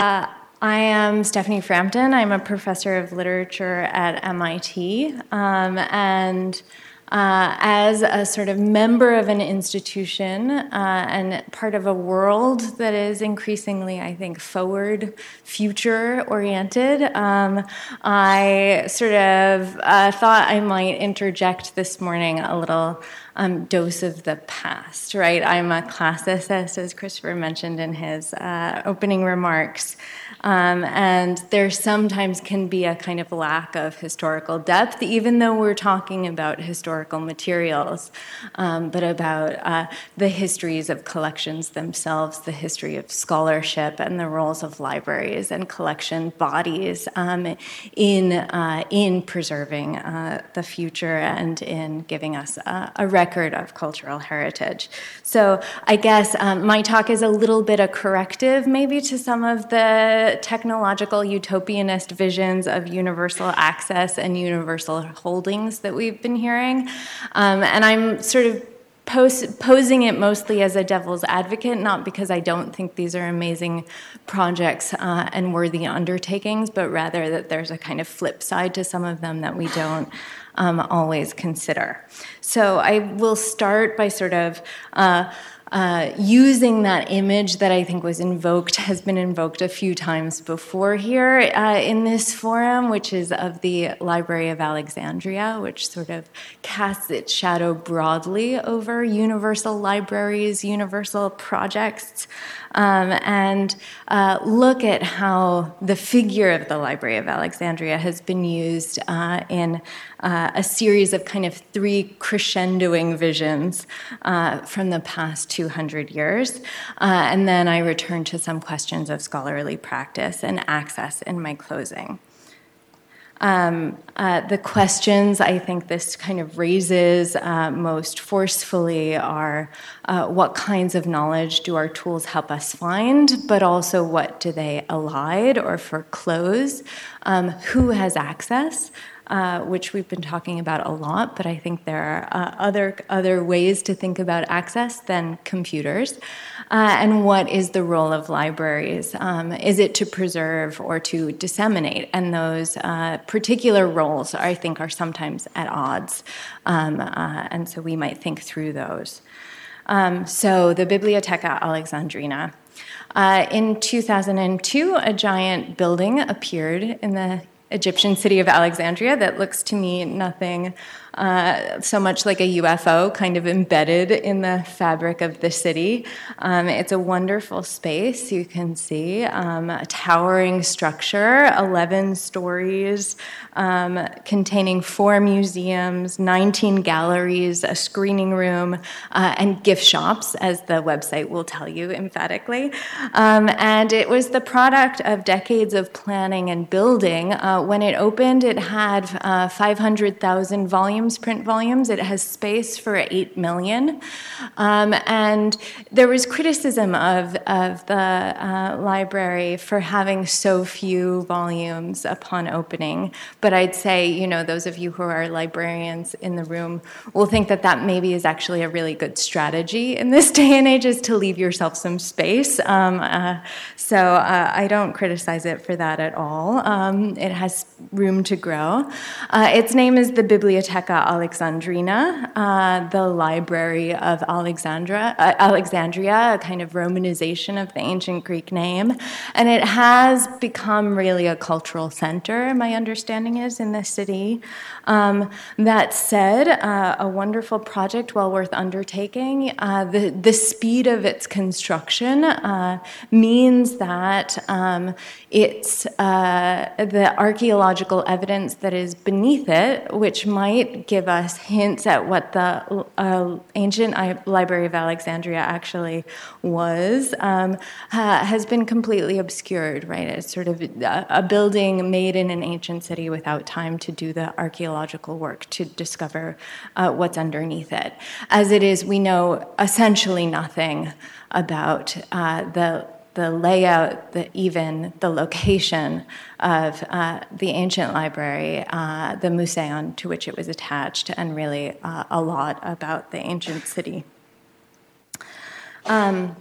I am Stephanie Frampton. I'm a professor of literature at MIT. As a sort of member of an institution and part of a world that is increasingly, I think, forward, future-oriented, I sort of thought I might interject this morning a little dose of the past, right? I'm a classicist, as Christopher mentioned in his opening remarks. And there sometimes can be a kind of lack of historical depth, even though we're talking about historical materials, but about the histories of collections themselves, the history of scholarship, and the roles of libraries and collection bodies in preserving the future and in giving us a record of cultural heritage. So I guess my talk is a little bit a corrective, maybe, to some of the technological utopianist visions of universal access and universal holdings that we've been hearing. And I'm sort of posing it mostly as a devil's advocate, not because I don't think these are amazing projects and worthy undertakings, but rather that there's a kind of flip side to some of them that we don't always consider. So I will start by sort of using that image that I think has been invoked a few times before here in this forum, which is of the Library of Alexandria, which sort of casts its shadow broadly over universal libraries, universal projects, and look at how the figure of the Library of Alexandria has been used in a series of kind of three crescendoing visions from the past 200 years. And then I return to some questions of scholarly practice and access in my closing. The questions I think this kind of raises most forcefully are what kinds of knowledge do our tools help us find, but also what do they elide or foreclose? Who has access? Which we've been talking about a lot, but I think there are other ways to think about access than computers. And what is the role of libraries? Is it to preserve or to disseminate? And those particular roles, I think, are sometimes at odds. And so we might think through those. So the Bibliotheca Alexandrina. In 2002, a giant building appeared in the Egyptian city of Alexandria that looks to me nothing so much like a UFO kind of embedded in the fabric of the city. It's a wonderful space, you can see, a towering structure, 11 stories, containing 4 museums, 19 galleries, a screening room, and gift shops, as the website will tell you emphatically. And it was the product of decades of planning and building. When it opened, it had 500,000 print volumes. It has space for 8 million. And there was criticism of the library for having so few volumes upon opening. But I'd say, those of you who are librarians in the room will think that maybe is actually a really good strategy in this day and age, is to leave yourself some space. So I don't criticize it for that at all. It has room to grow. Its name is the Bibliotheca Alexandrina, the Library of Alexandria, a kind of romanization of the ancient Greek name. And it has become really a cultural center, my understanding is, in the city. That said, a wonderful project, well worth undertaking. The speed of its construction means that it's the archaeological evidence that is beneath it, which might give us hints at what the ancient Library of Alexandria actually was, has been completely obscured, right? It's sort of a building made in an ancient city without time to do the archaeological work to discover what's underneath it. As it is, we know essentially nothing about the layout, even the location of the ancient library, the Museion to which it was attached, and really a lot about the ancient city.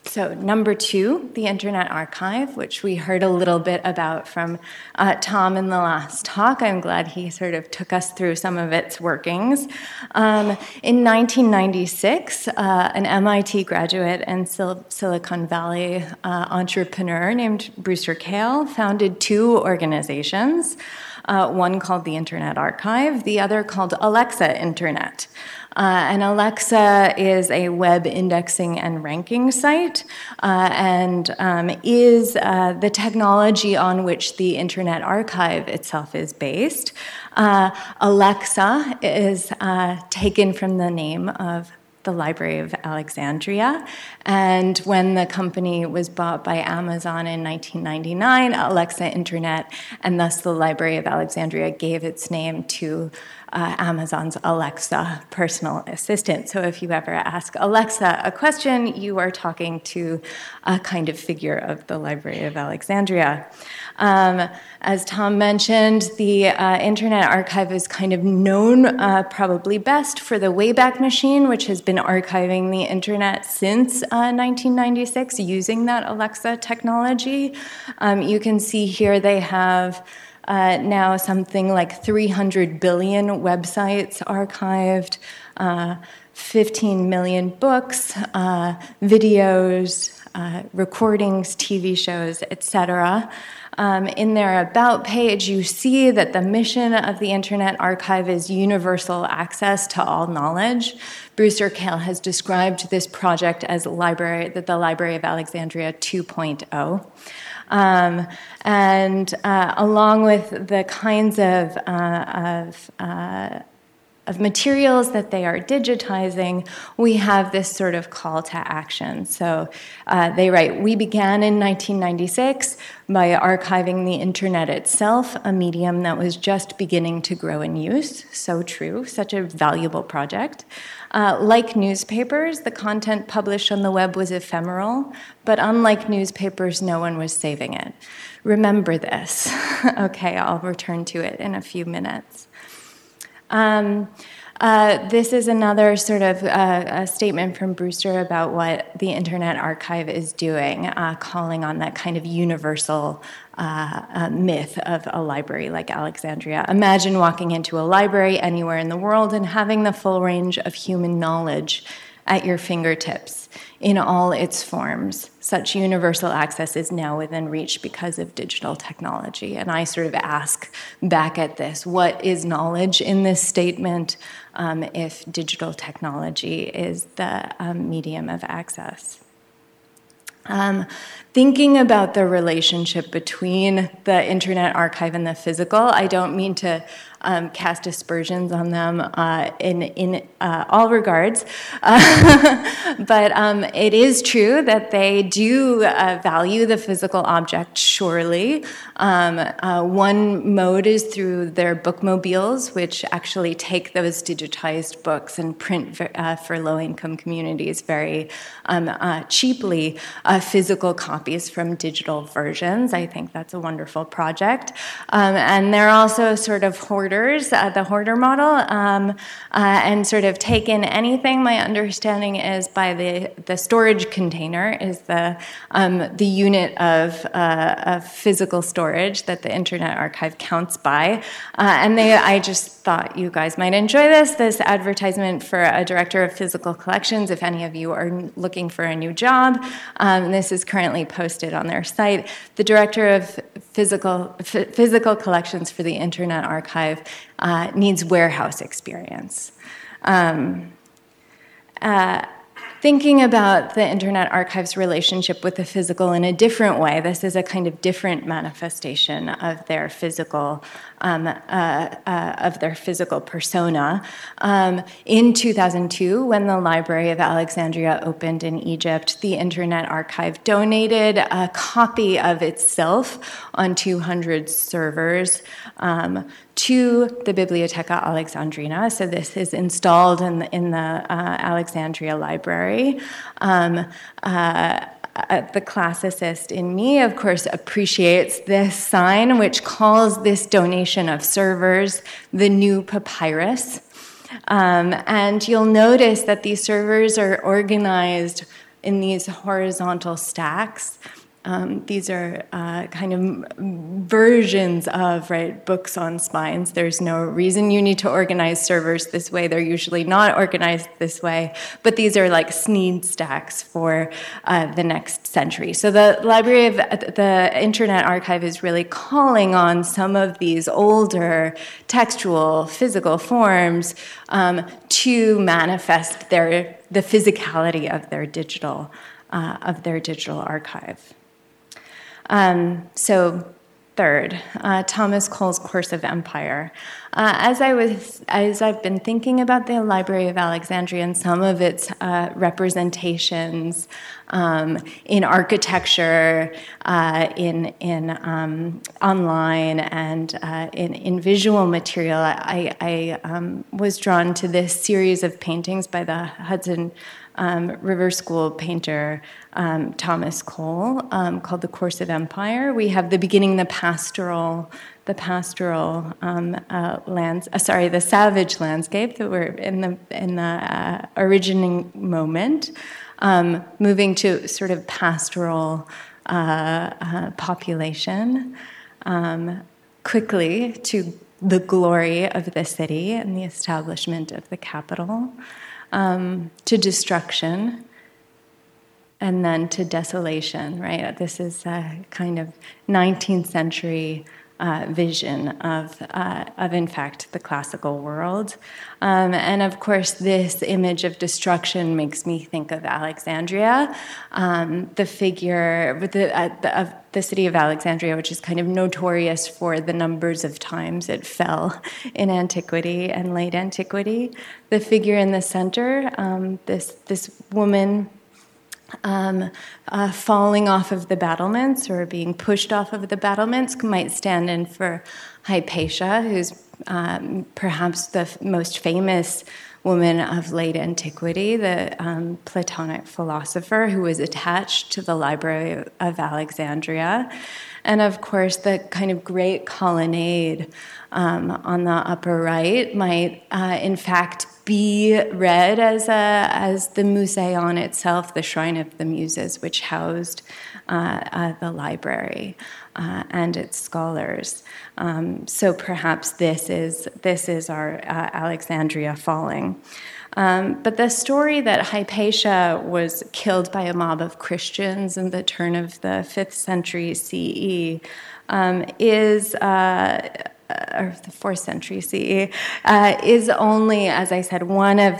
So number 2, the Internet Archive, which we heard a little bit about from Tom in the last talk. I'm glad he sort of took us through some of its workings. In 1996, an MIT graduate and Silicon Valley entrepreneur named Brewster Kahle founded 2 organizations, one called the Internet Archive, the other called Alexa Internet. And Alexa is a web indexing and ranking site and is the technology on which the Internet Archive itself is based. Alexa is taken from the name of the Library of Alexandria. And when the company was bought by Amazon in 1999, Alexa Internet, and thus the Library of Alexandria, gave its name to Amazon's Alexa personal assistant. So if you ever ask Alexa a question, you are talking to a kind of figure of the Library of Alexandria. As Tom mentioned, the Internet Archive is kind of known probably best for the Wayback Machine, which has been archiving the internet since 1996 using that Alexa technology. You can see here they have now something like 300 billion websites archived, 15 million books, videos, recordings, TV shows, etc. In their About page, you see that the mission of the Internet Archive is universal access to all knowledge. Brewster Kahle has described this project as the Library of Alexandria 2.0. And along with the kinds of materials that they are digitizing, we have this sort of call to action. So they write, "We began in 1996 by archiving the internet itself, a medium that was just beginning to grow in use." So true, such a valuable project. Like newspapers, the content published on the web was ephemeral, but unlike newspapers, no one was saving it. Remember this. Okay, I'll return to it in a few minutes. This is another sort of a statement from Brewster about what the Internet Archive is doing, calling on that kind of universal myth of a library like Alexandria. Imagine walking into a library anywhere in the world and having the full range of human knowledge at your fingertips in all its forms. Such universal access is now within reach because of digital technology. And I sort of ask back at this, what is knowledge in this statement if digital technology is the medium of access? Thinking about the relationship between the Internet Archive and the physical, I don't mean to cast aspersions on them in all regards, but it is true that they do value the physical object, surely. One mode is through their bookmobiles, which actually take those digitized books and print for low-income communities very cheaply physical copies from digital versions. I think that's a wonderful project. And they're also sort of hoarders, the hoarder model, and sort of take in anything. My understanding is by the storage container is the unit of physical storage that the Internet Archive counts by. And I just thought you guys might enjoy this advertisement for a director of physical collections, if any of you are looking for a new job. This is currently posted on their site. The director of physical collections for the Internet Archive needs warehouse experience. Thinking about the Internet Archive's relationship with the physical in a different way, this is a kind of different manifestation of their physical persona. In 2002, when the Library of Alexandria opened in Egypt, the Internet Archive donated a copy of itself on 200 servers to the Bibliotheca Alexandrina. So this is installed in the Alexandria Library. The classicist in me, of course, appreciates this sign, which calls this donation of servers the new papyrus. And you'll notice that these servers are organized in these horizontal stacks. These are kind of versions of, right, books on spines. There's no reason you need to organize servers this way. They're usually not organized this way, but these are like Sneed stacks for the next century. So the Library of the Internet Archive is really calling on some of these older textual, physical forms to manifest the physicality of their digital archive. So third, Thomas Cole's Course of Empire. As I've been thinking about the Library of Alexandria and some of its representations in architecture, in online, and in visual material, I was drawn to this series of paintings by the Hudson River School painter Thomas Cole, called The Course of Empire. We have the beginning, the savage landscape that we're in the originating moment, moving to sort of pastoral population, quickly to the glory of the city and the establishment of the capital, to destruction, and then to desolation, right? This is a kind of 19th century vision of, in fact, the classical world. And of course, this image of destruction makes me think of Alexandria, the figure of the city of Alexandria, which is kind of notorious for the numbers of times it fell in antiquity and late antiquity. The figure in the center, this woman falling off of the battlements or being pushed off of the battlements might stand in for Hypatia, who's perhaps the most famous woman of late antiquity, the Platonic philosopher who was attached to the Library of Alexandria. And of course, the kind of great colonnade on the upper right might, in fact, be read as the Museion itself, the Shrine of the Muses, which housed the library and its scholars. So perhaps this is our Alexandria falling. But the story that Hypatia was killed by a mob of Christians in the turn of the 5th century CE is or the 4th century CE, is only, as I said, one of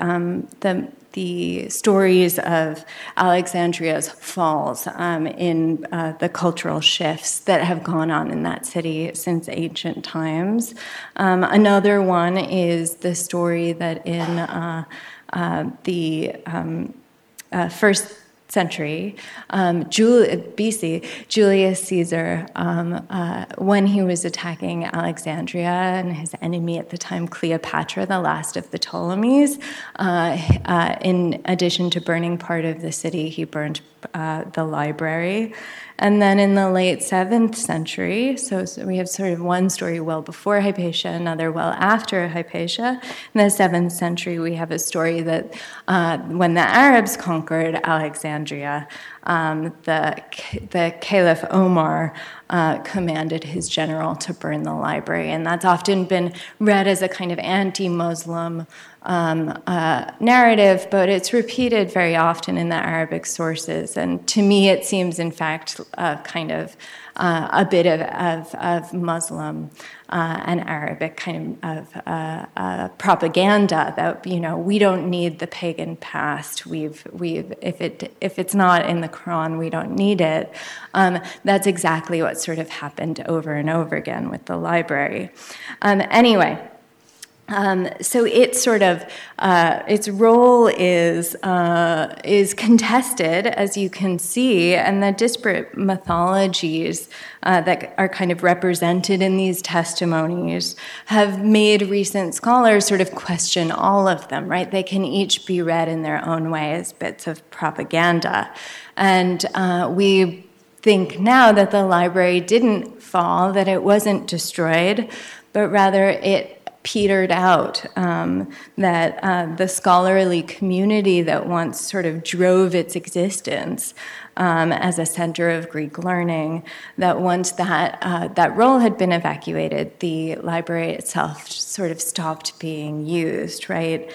the stories of Alexandria's falls in the cultural shifts that have gone on in that city since ancient times. Another one is the story that in the first century, BC, Julius Caesar, when he was attacking Alexandria and his enemy at the time, Cleopatra, the last of the Ptolemies, in addition to burning part of the city, he burned the library. And then in the late 7th century, so we have sort of one story well before Hypatia, another well after Hypatia. In the 7th century, we have a story that when the Arabs conquered Alexandria, the Caliph Omar commanded his general to burn the library. And that's often been read as a kind of anti-Muslim narrative, but it's repeated very often in the Arabic sources. And to me, it seems, in fact, kind of a bit of Muslim and Arabic kind of propaganda that, you know, we don't need the pagan past. If it's not in the Quran, we don't need it. That's exactly what sort of happened over and over again with the library. Anyway. So it's sort of its role is contested, as you can see, and the disparate mythologies that are kind of represented in these testimonies have made recent scholars sort of question all of them. Right? They can each be read in their own way as bits of propaganda, and we think now that the library didn't fall, that it wasn't destroyed, but rather it petered out, that the scholarly community that once sort of drove its existence as a center of Greek learning, that once that role had been evacuated, the library itself sort of stopped being used, right?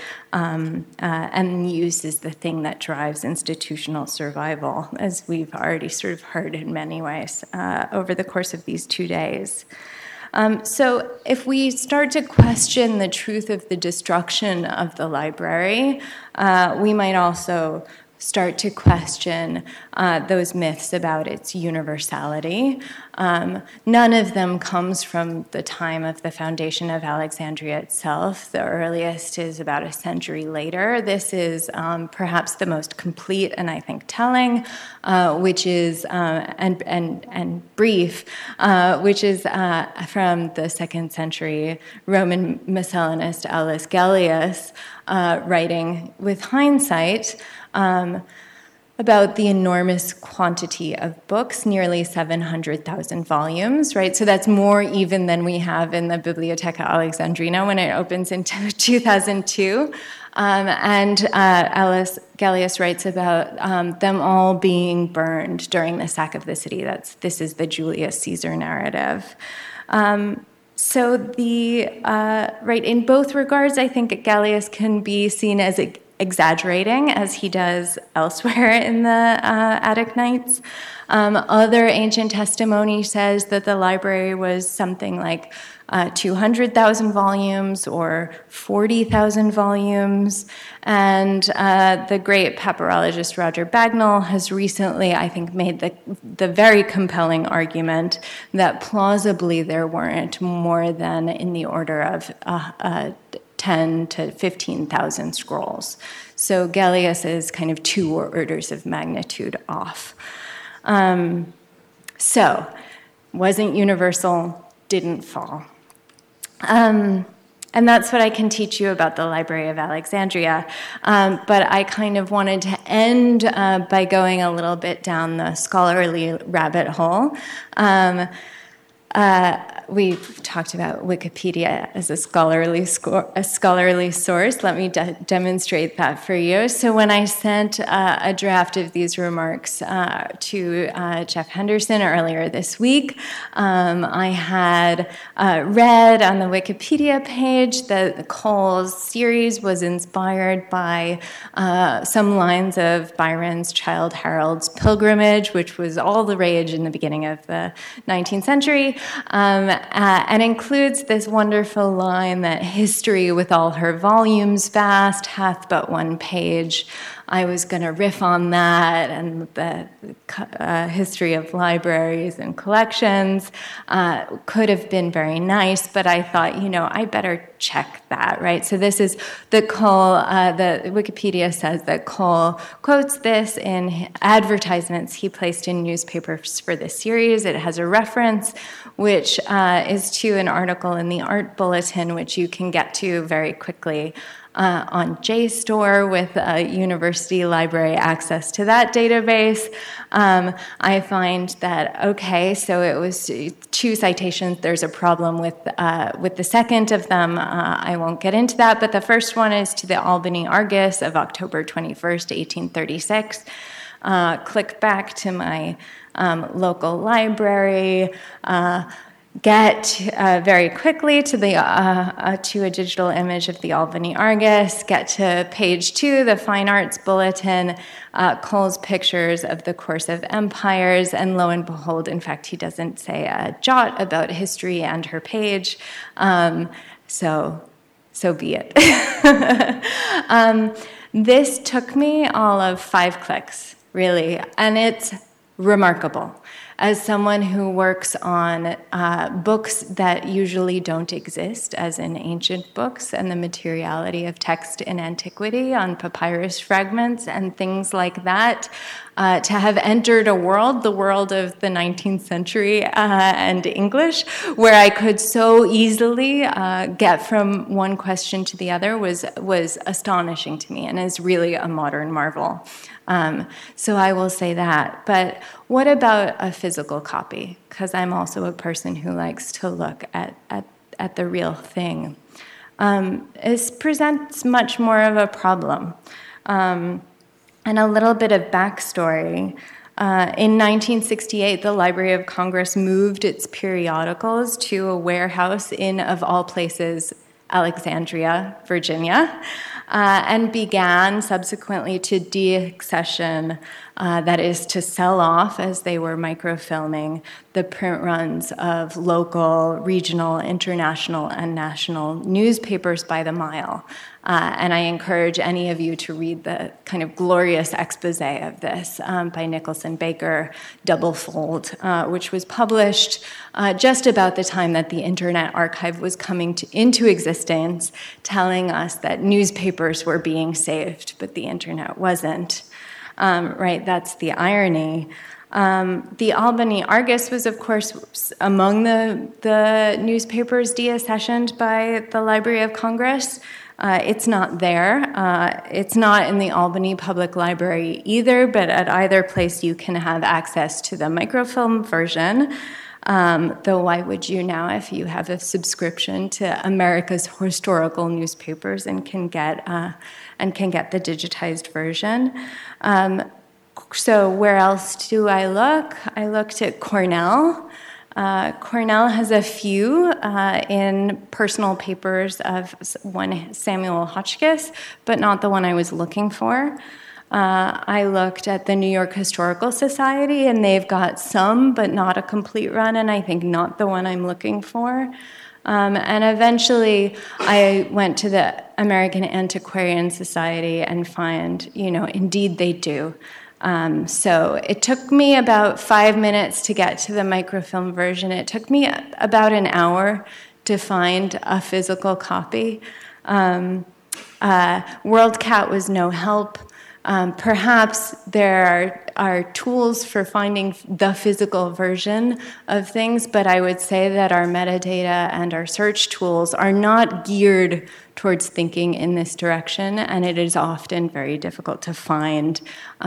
And use is the thing that drives institutional survival, as we've already sort of heard in many ways over the course of these 2 days. So if we start to question the truth of the destruction of the library, we might also start to question those myths about its universality. None of them comes from the time of the foundation of Alexandria itself. The earliest is about a century later. This is perhaps the most complete and I think telling, which is and brief, which is from the 2nd century Roman Miscellanist Aulus Gellius, writing with hindsight about the enormous quantity of books, nearly 700,000 volumes, right? So that's more even than we have in the Bibliotheca Alexandrina when it opens in 2002. And Aulus Gellius writes about them all being burned during the sack of the city. This is the Julius Caesar narrative. So right, in both regards, I think Gellius can be seen as exaggerating, as he does elsewhere in the Attic Nights. Other ancient testimony says that the library was something like 200,000 volumes or 40,000 volumes. And the great papyrologist Roger Bagnall has recently, I think, made the very compelling argument that plausibly there weren't more than in the order of 10 to 15,000 scrolls. So Gellius is kind of 2 orders of magnitude off. So, wasn't universal, didn't fall. And that's what I can teach you about the Library of Alexandria. But I kind of wanted to end by going a little bit down the scholarly rabbit hole. We've talked about Wikipedia as a scholarly source. Let me demonstrate that for you. So when I sent a draft of these remarks to Jeff Henderson earlier this week, I had read on the Wikipedia page that Cole's series was inspired by some lines of Byron's Childe Harold's Pilgrimage, which was all the rage in the beginning of the 19th century. And includes this wonderful line that history with all her volumes vast hath but one page. I was going to riff on that and the history of libraries and collections. Could have been very nice, but I thought, I better check that, right? So this is the Cole, the Wikipedia says that Cole quotes this in advertisements he placed in newspapers for this series. It has a reference, which is to an article in the Art Bulletin, which you can get to very quickly on JSTOR with university library access to that database. I find that, so it was 2 citations. There's a problem with the second of them. I won't get into that, but the first one is to the Albany Argus of October 21st, 1836. Click back to my local library, get very quickly to a digital image of the Albany Argus, get to page 2, the Fine Arts Bulletin, Cole's pictures of the course of empires, and lo and behold, in fact, he doesn't say a jot about history and her page, so be it. This took me all of 5 clicks, really, and it's remarkable. As someone who works on books that usually don't exist, as in ancient books, and the materiality of text in antiquity on papyrus fragments and things like that, to have entered the world of the 19th century and English, where I could so easily get from one question to the other was astonishing to me and is really a modern marvel. So I will say that. But what about a physical copy? Because I'm also a person who likes to look at the real thing. presents much more of a problem. And a little bit of backstory. In 1968, the Library of Congress moved its periodicals to a warehouse in, of all places, Alexandria, Virginia, and began subsequently to deaccession, that is to sell off, as they were microfilming, the print runs of local, regional, international, and national newspapers by the mile. And I encourage any of you to read the kind of glorious expose of this by Nicholson Baker, Double Fold, which was published just about the time that the Internet Archive was coming into existence, telling us that newspapers were being saved, but the Internet wasn't. Right, that's the irony. The Albany Argus was, of course, among the newspapers deaccessioned by the Library of Congress. It's not there. It's not in the Albany Public Library either, but at either place you can have access to the microfilm version. Though why would you now if you have a subscription to America's historical newspapers and can get the digitized version? So where else do I look? I looked at Cornell. Cornell has a few in personal papers of one Samuel Hotchkiss, but not the one I was looking for. I looked at the New York Historical Society, and they've got some, but not a complete run, and I think not the one I'm looking for. And eventually, I went to the American Antiquarian Society and find, indeed they do. So it took me about 5 minutes to get to the microfilm version. It took me about an hour to find a physical copy. WorldCat was no help. Perhaps there are tools for finding the physical version of things, but I would say that our metadata and our search tools are not geared towards thinking in this direction, and it is often very difficult to find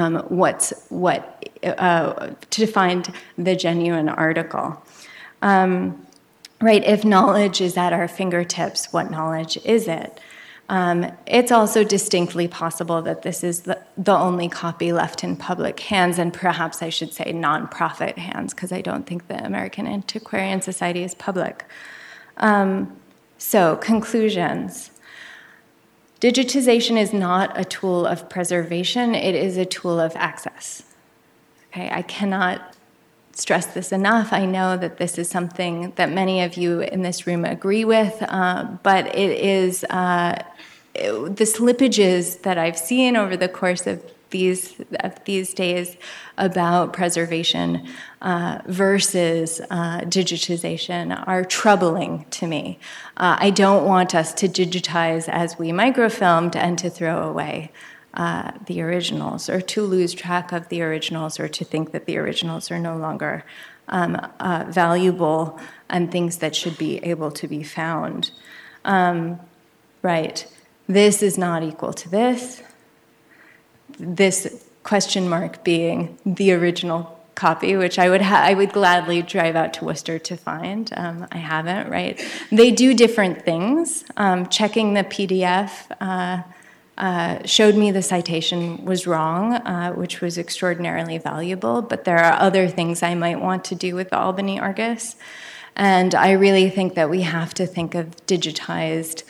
to find the genuine article. Right? If knowledge is at our fingertips, what knowledge is it? It's also distinctly possible that this is the only copy left in public hands, and perhaps I should say nonprofit hands, because I don't think the American Antiquarian Society is public. So, conclusions. Digitization is not a tool of preservation, it is a tool of access. Okay, I cannot stress this enough. I know that this is something that many of you in this room agree with, but it is the slippages that I've seen over the course of these days about preservation versus digitization are troubling to me. I don't want us to digitize as we microfilmed and to throw away the originals, or to lose track of the originals, or to think that the originals are no longer valuable and things that should be able to be found. Right. This is not equal to this. This question mark being the original copy, which I would gladly drive out to Worcester to find. I haven't, right? They do different things. Checking the PDF showed me the citation was wrong, which was extraordinarily valuable, but there are other things I might want to do with the Albany Argus. And I really think that we have to think of digitized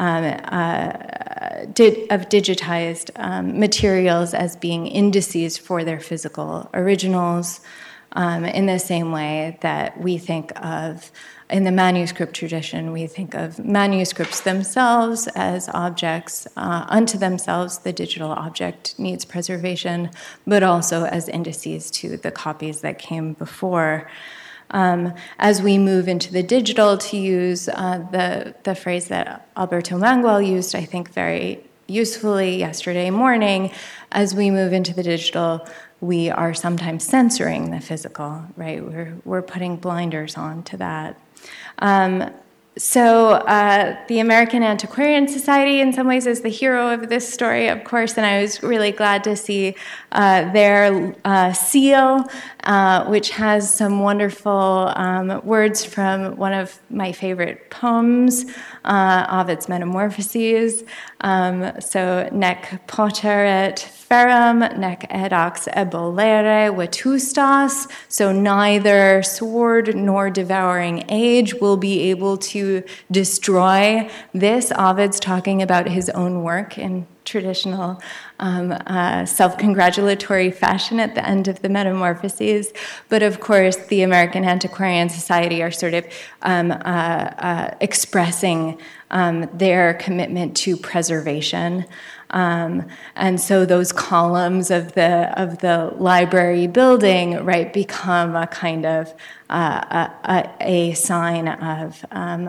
materials as being indices for their physical originals, in the same way that we think of, in the manuscript tradition, we think of manuscripts themselves as objects unto themselves. The digital object needs preservation, but also as indices to the copies that came before. As we move into the digital, to use the phrase that Alberto Mangual used, I think, very usefully yesterday morning, as we move into the digital, we are sometimes censoring the physical, right? We're putting blinders on to that. the American Antiquarian Society, in some ways, is the hero of this story, of course, and I was really glad to see their seal, which has some wonderful words from one of my favorite poems, Ovid's Metamorphoses. Nec poteret ferrum, nec edax ebolere vetustas. So neither sword nor devouring age will be able to destroy this. Ovid's talking about his own work in traditional self-congratulatory fashion at the end of the Metamorphoses. But of course, the American Antiquarian Society are sort of expressing their commitment to preservation. And so those columns of the library building, right, become a kind of a sign of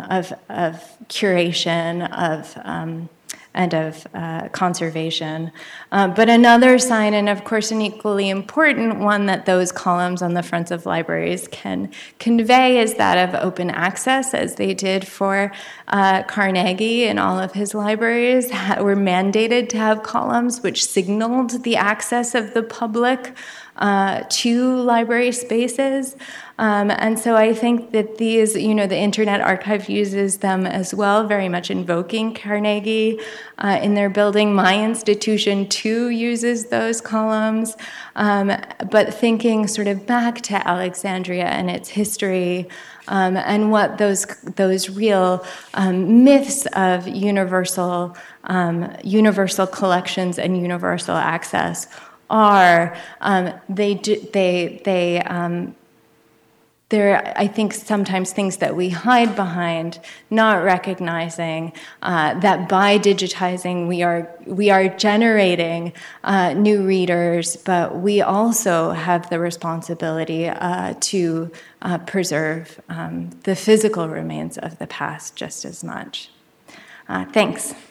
curation, and of conservation. But another sign, and of course an equally important one that those columns on the fronts of libraries can convey, is that of open access, as they did for Carnegie in all of his libraries, were mandated to have columns which signaled the access of the public to library spaces. And so I think that these, the Internet Archive uses them as well, very much invoking Carnegie in their building. My institution, too, uses those columns, but thinking sort of back to Alexandria and its history, and what those real myths of universal collections and universal access are. There, I think, sometimes things that we hide behind, not recognizing that by digitizing we are generating new readers, but we also have the responsibility to preserve the physical remains of the past just as much. Thanks.